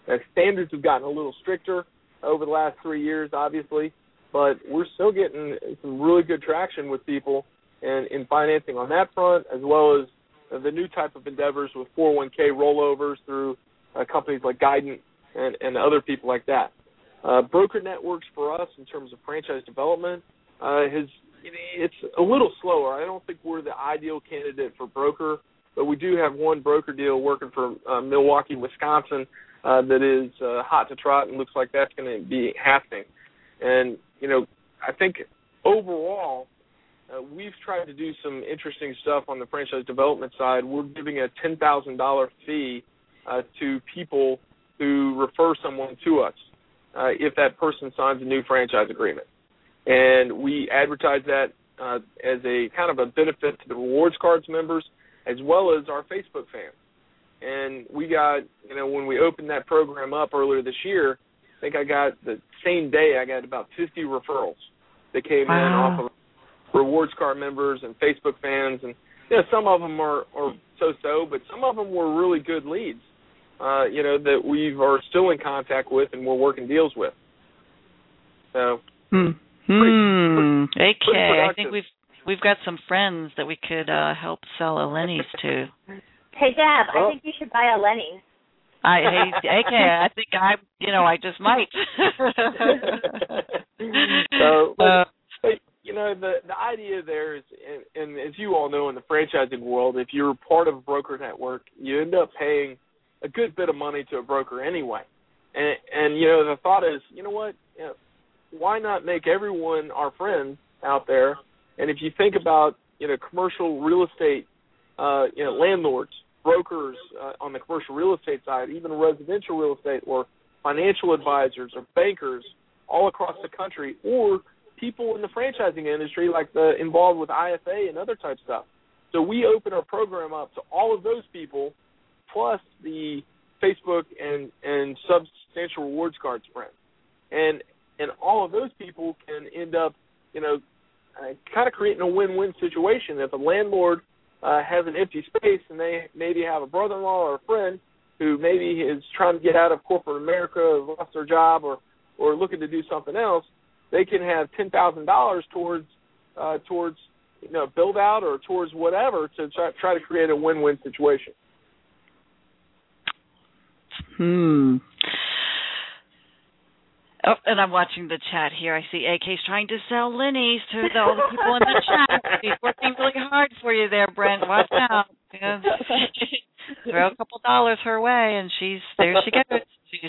Standards have gotten a little stricter over the last 3 years, obviously, but we're still getting some really good traction with people in financing on that front, as well as the new type of endeavors with 401k rollovers through companies like Guidant and other people like that. Broker networks for us in terms of franchise development it's a little slower. I don't think we're the ideal candidate for broker, but we do have one broker deal working for Milwaukee, Wisconsin, that is hot to trot and looks like that's going to be happening. And, I think overall we've tried to do some interesting stuff on the franchise development side. We're giving a $10,000 fee to people who refer someone to us if that person signs a new franchise agreement. And we advertise that as a kind of a benefit to the Rewards Cards members as well as our Facebook fans. And we got, when we opened that program up earlier this year, I think I got the same day I got about 50 referrals that came in off of Rewards Card members and Facebook fans. And, some of them are so-so, but some of them were really good leads, that we are still in contact with and we're working deals with. So, pretty I think we've got some friends that we could help sell a Lenny's to. Hey, Deb, I think you should buy a Lenny's. I think I just might. So, the idea there is, and as you all know in the franchising world, if you're part of a broker network, you end up paying a good bit of money to a broker anyway. And the thought is, why not make everyone our friends out there? And if you think about, commercial real estate, landlords, brokers on the commercial real estate side, even residential real estate, or financial advisors or bankers all across the country, or people in the franchising industry like involved with IFA and other type stuff. So we open our program up to all of those people, plus the Facebook and substantial Rewards Cards friends. And all of those people can end up, kind of creating a win-win situation. If a landlord has an empty space and they maybe have a brother-in-law or a friend who maybe is trying to get out of corporate America, or lost their job, or looking to do something else, they can have $10,000 towards build out or towards whatever to try to create a win-win situation. Oh, and I'm watching the chat here. I see AK's trying to sell Lenny's to all the people in the chat. He's working really hard for you there, Brent. Watch out. Throw a couple dollars her way, and there she goes. She's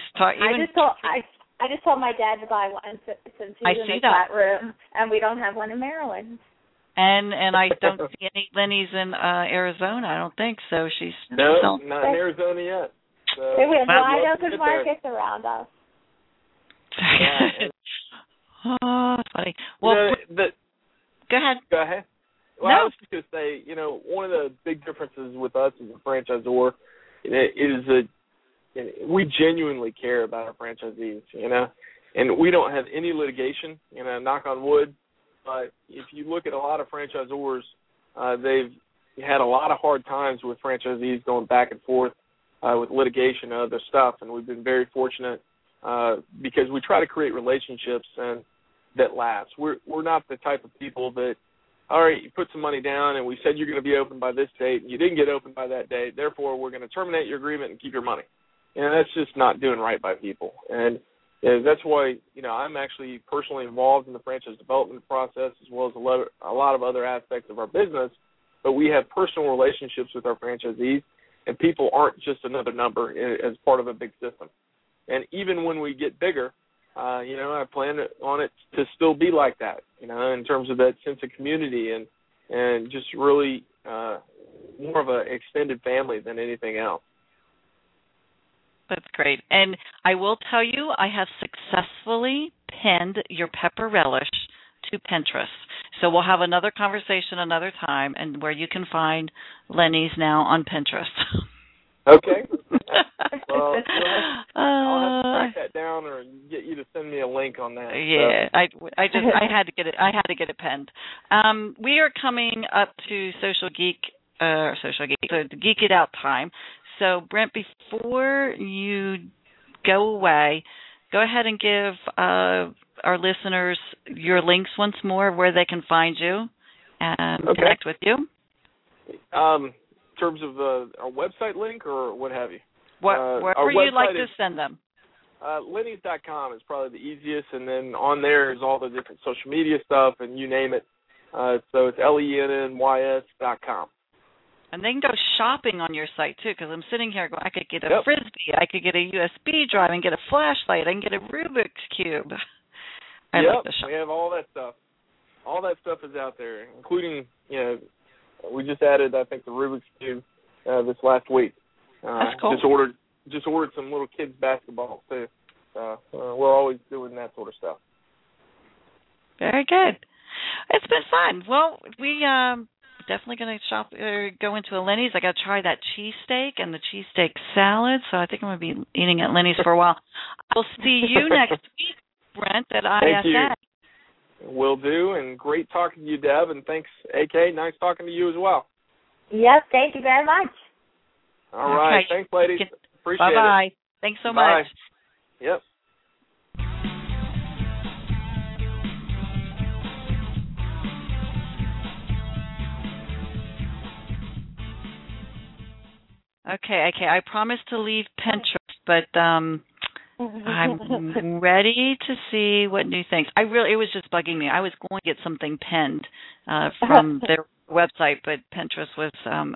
I just told my dad to buy one since he's in the flat room, and we don't have one in Maryland. And I don't see any Lenny's in Arizona. I don't think so. Not in Arizona yet. So we have wide open markets around us. Yeah. Oh, that's funny. Well, go ahead. Go ahead. Well, I was just going to say, one of the big differences with us as a franchisor is that we genuinely care about our franchisees, and we don't have any litigation, knock on wood. But if you look at a lot of franchisors, they've had a lot of hard times with franchisees going back and forth with litigation and other stuff, and we've been very fortunate because we try to create relationships and that last. We're not the type of people that, all right, you put some money down and we said you're going to be open by this date and you didn't get open by that date, therefore we're going to terminate your agreement and keep your money. And that's just not doing right by people. And that's why, I'm actually personally involved in the franchise development process as well as a lot of other aspects of our business, but we have personal relationships with our franchisees, and people aren't just another number as part of a big system. And even when we get bigger, I plan on it to still be like that, in terms of that sense of community and just really more of an extended family than anything else. That's great. And I will tell you, I have successfully pinned your pepper relish to Pinterest. So we'll have another conversation another time, and where you can find Lenny's now on Pinterest. Okay. Well, I'll have to track that down or get you to send me a link on that. Yeah, so. I had to get it. I had to get it penned. We are coming up to so the Geek It Out time. So, Brent, before you go away, go ahead and give our listeners your links once more, where they can find you and connect with you. In terms of our website link or what have you? Wherever you'd like to send them. Lenny's.com is probably the easiest, and then on there is all the different social media stuff, and you name it. So it's LENNYS.com. And they can go shopping on your site, too, because I'm sitting here going, I could get a Frisbee, I could get a USB drive, and get a flashlight, I can get a Rubik's Cube. I like the shop. We have all that stuff. All that stuff is out there, including, we just added, I think, the Rubik's Cube this last week. That's cool. Just ordered some little kids basketball too. We're always doing that sort of stuff. Very good. It's been fun. Well, we definitely going to go into a Lenny's. I got to try that cheesesteak and the cheesesteak salad. So I think I'm going to be eating at Lenny's for a while. I'll see you next week, Brent, at ISA. Thank you. Will do. And great talking to you, Deb. And thanks, AK. Nice talking to you as well. Yes, thank you very much. All right. Thanks, ladies. Appreciate it. Bye-bye. Thanks so much. Yep. Okay. I promised to leave Pinterest, but I'm ready to see what new things. It was just bugging me. I was going to get something pinned from their website, but Pinterest was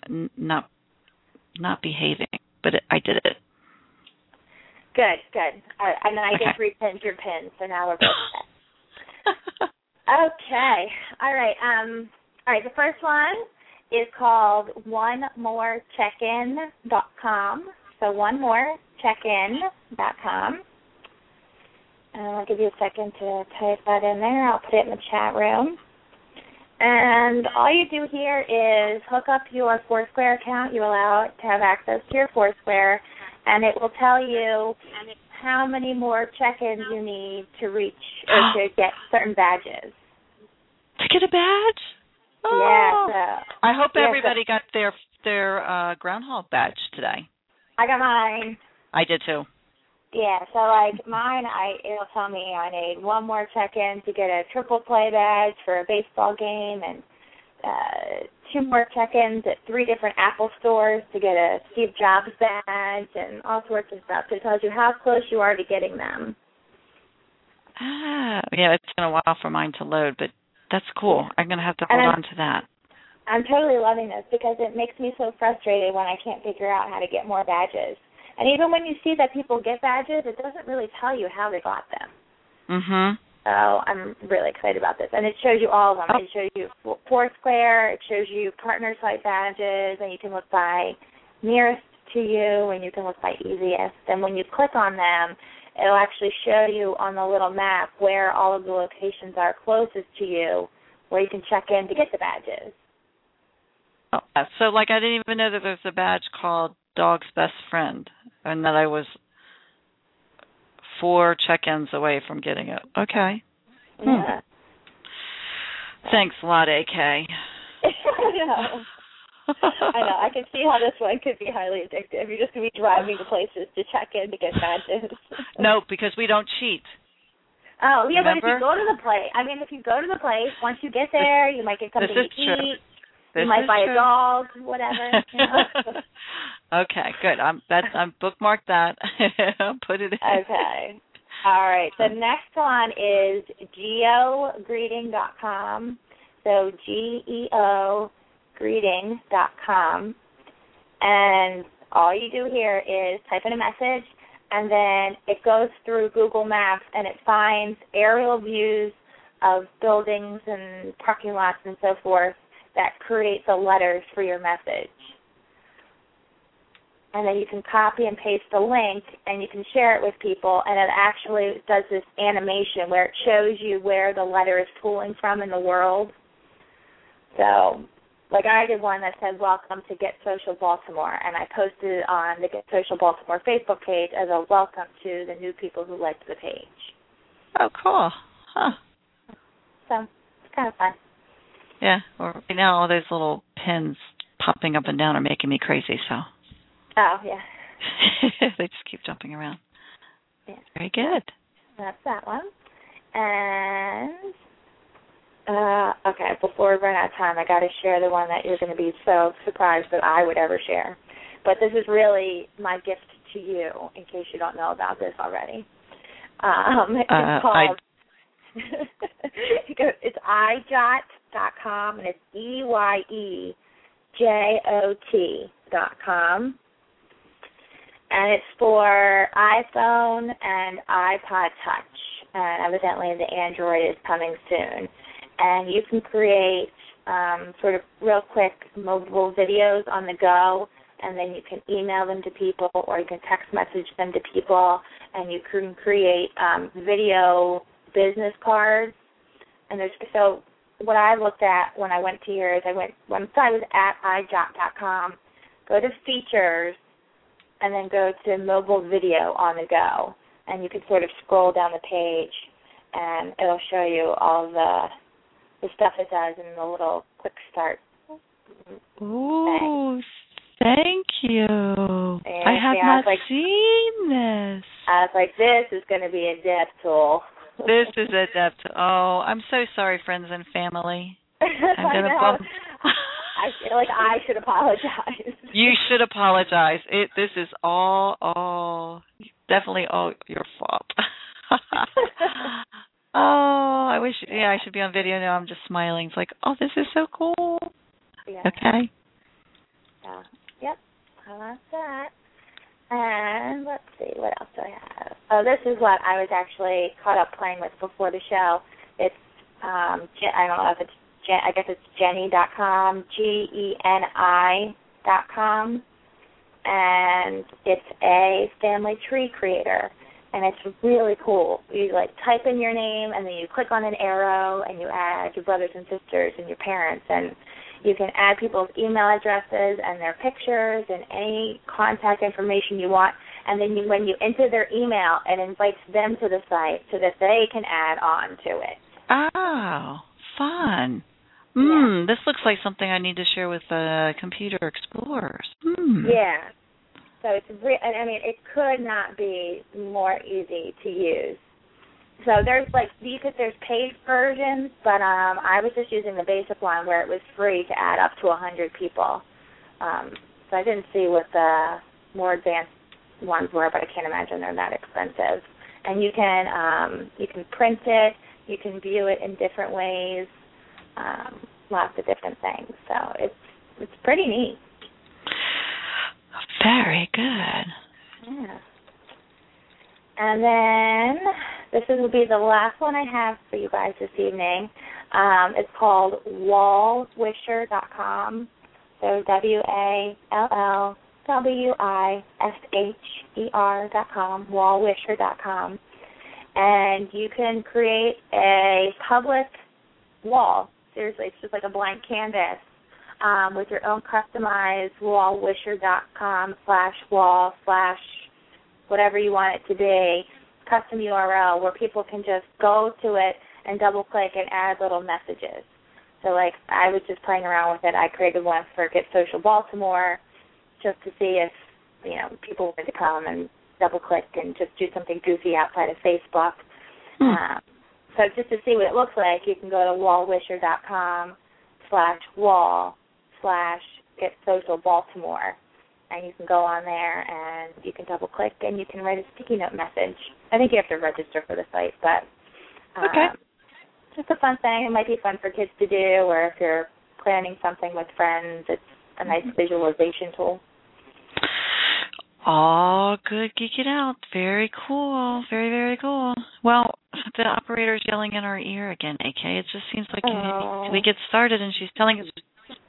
not behaving. But I did it. Good. And then I just repinned your pin, so now we're both set. Okay. All right. The first one is called onemorecheckin.com. So onemorecheckin.com. I'll give you a second to type that in there. I'll put it in the chat room. And all you do here is hook up your Foursquare account. You allow it to have access to your Foursquare, and it will tell you how many more check-ins you need to reach or to get certain badges. To get a badge? Oh. Yeah. I hope everybody got their Groundhog badge today. I got mine. I did too. Yeah, so like mine, it'll tell me I need one more check-in to get a triple play badge for a baseball game, and 2 more check-ins at 3 different Apple stores to get a Steve Jobs badge, and all sorts of stuff. So it tells you how close you are to getting them. Yeah, it's been a while for mine to load, but that's cool. Yeah. I'm going to have to hold on to that. I'm totally loving this because it makes me so frustrated when I can't figure out how to get more badges. And even when you see that people get badges, it doesn't really tell you how they got them. Mhm. So I'm really excited about this. And it shows you all of them. It shows you Foursquare, it shows you partner site badges, and you can look by nearest to you, and you can look by easiest. And when you click on them, it'll actually show you on the little map where all of the locations are closest to you, where you can check in to get the badges. Oh, so like I didn't even know that there's a badge called Dog's Best Friend, and that I was 4 check-ins away from getting it. Okay. Yeah. Thanks a lot, AK. I know. I can see how this one could be highly addictive. You're just going to be driving to places to check in to get badges. No, because we don't cheat. Oh, yeah, Remember? But if you go to the place, once you get there, you might get something to eat. You might buy a dog, whatever. You know? Okay, good. I'm bookmarked that. I'll put it in. Okay. All right. The next one is geogreeting.com. So geogreeting.com. And all you do here is type in a message, and then it goes through Google Maps, and it finds aerial views of buildings and parking lots and so forth that creates the letters for your message. And then you can copy and paste the link, and you can share it with people, and it actually does this animation where it shows you where the letter is pulling from in the world. So, like I did one that said, welcome to Get Social Baltimore, and I posted it on the Get Social Baltimore Facebook page as a welcome to the new people who liked the page. Oh, cool. Huh. So, it's kind of fun. Yeah, right now all those little pins popping up and down are making me crazy, so. Oh, yeah. They just keep jumping around. Yeah. Very good. That's that one. And, okay, before we run out of time, I got to share the one that you're going to be so surprised that I would ever share. But this is really my gift to you, in case you don't know about this already. It's called, it's eyejot.com, and it's EYEJOT.com. And it's for iPhone and iPod Touch. And evidently the Android is coming soon. And you can create sort of real quick mobile videos on the go, and then you can email them to people, or you can text message them to people, and you can create video business cards. And so what I looked at when I went to yours, once I was at eyejot.com, go to features, and then go to mobile video on the go. And you can sort of scroll down the page, and it'll show you all the stuff it does in the little quick start. Ooh, thank you. And, I have not seen this. I was like, this is going to be a dev tool. This is a dev tool. Oh, I'm so sorry, friends and family. I'm going to bump. I feel like I should apologize. You should apologize. This is definitely all your fault. Oh, I wish. Yeah, I should be on video now. I'm just smiling. It's like, oh, this is so cool. Yeah. Okay. Yeah. Yep. I like that. And let's see, what else do I have? Oh, this is what I was actually caught up playing with before the show. It's I don't know if it's I guess it's Geni.com, GENI.com, and it's a family tree creator, and it's really cool. You type in your name, and then you click on an arrow, and you add your brothers and sisters and your parents, and you can add people's email addresses and their pictures and any contact information you want, and then when you enter their email, it invites them to the site so that they can add on to it. Oh, fun. Yeah. This looks like something I need to share with computer explorers. Yeah. So it's it could not be more easy to use. So there's paid versions, but I was just using the basic one where it was free to add up to 100 people. So I didn't see what the more advanced ones were, but I can't imagine they're that expensive. And you can print it, you can view it in different ways. Lots of different things. So it's pretty neat. Very good. Yeah. And then this will be the last one I have for you guys this evening. It's called wallwisher.com. So WALLWISHER.com, wallwisher.com. And you can create a public wall. Seriously, it's just like a blank canvas with your own customized wallwisher.com/wall/ whatever you want it to be, custom URL where people can just go to it and double-click and add little messages. So, I was just playing around with it. I created one for Get Social Baltimore just to see if, people wanted to come and double-click and just do something goofy outside of Facebook. So just to see what it looks like, you can go to wallwisher.com/wall/GetSocialBaltimore, and you can go on there and you can double-click and you can write a sticky note message. I think you have to register for the site, but okay. Just a fun thing. It might be fun for kids to do, or if you're planning something with friends, it's a nice visualization tool. Oh, good. Geek it out. Very cool. Very, very cool. Well, the operator's yelling in our ear again, AK. It just seems like we get started and she's telling us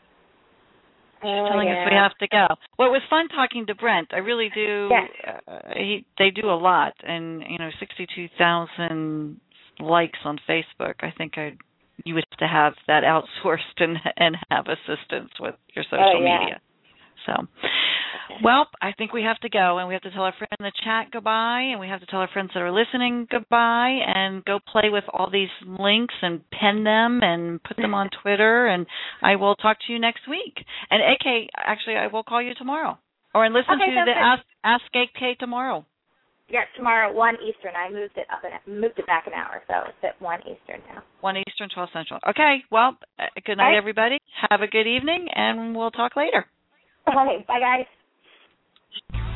we have to go. Well, it was fun talking to Brent. I really do. Yes. They do a lot. And, 62,000 likes on Facebook. I think you would have to have that outsourced and have assistance with your social media. So, well, I think we have to go, and we have to tell our friends in the chat goodbye, and we have to tell our friends that are listening goodbye, and go play with all these links and pen them and put them on Twitter, and I will talk to you next week. And AK, actually, I will call you tomorrow, or listen to the Ask AK tomorrow. tomorrow at 1 Eastern. I moved it back an hour, so it's at 1 Eastern now. 1 Eastern, 12 Central. Okay, well, good night, everybody. Have a good evening, and we'll talk later. Okay, bye, guys.